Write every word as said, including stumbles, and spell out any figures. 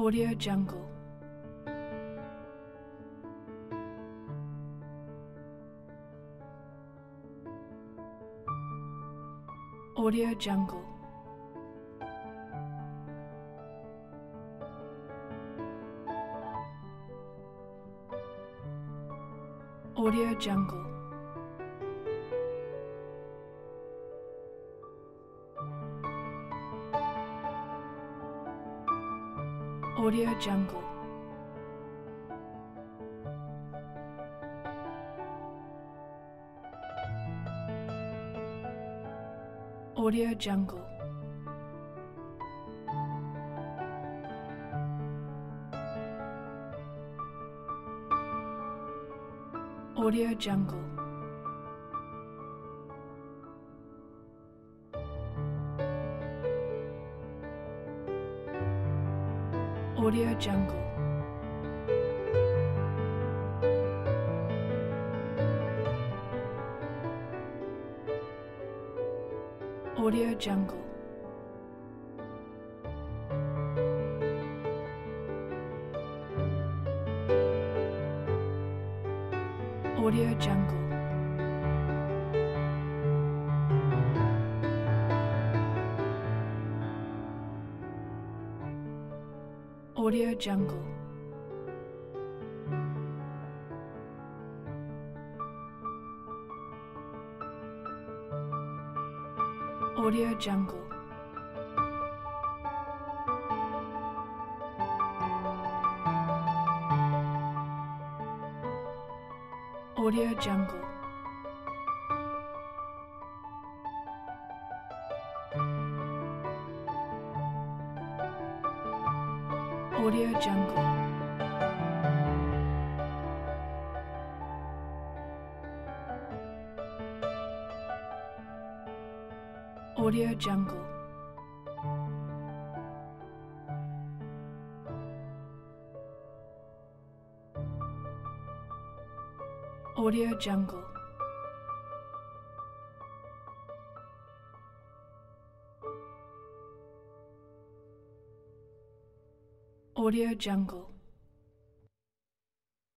Audio Jungle. Audio Jungle. Audio Jungle. Audio Jungle. Audio Jungle. Audio Jungle. Audio Jungle. Audio Jungle. Audio Jungle. Audio Jungle. Audio Jungle. Audio Jungle. Audio Jungle. Audio Jungle. Audio Jungle. Audio Jungle.